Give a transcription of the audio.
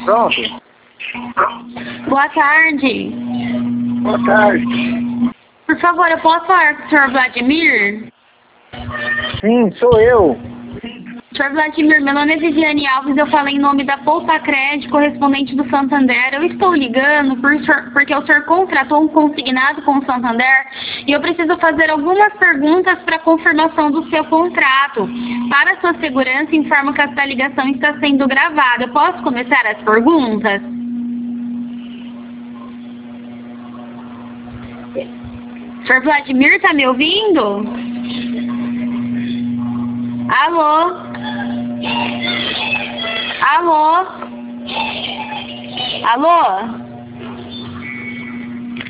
Pronto. Boa tarde. Boa tarde. Por favor, eu posso falar com o senhor Vladimir? Sim, sou eu. Senhor Vladimir, meu nome é Viviane Alves, eu falo em nome da Poupa Crédito, correspondente do Santander. Eu estou ligando porque o senhor contratou um consignado com o Santander e eu preciso fazer algumas perguntas para confirmação do seu contrato. Para sua segurança, informo que esta ligação está sendo gravada. Eu posso começar as perguntas? Senhor Vladimir, está me ouvindo? Alô? Alô? Alô?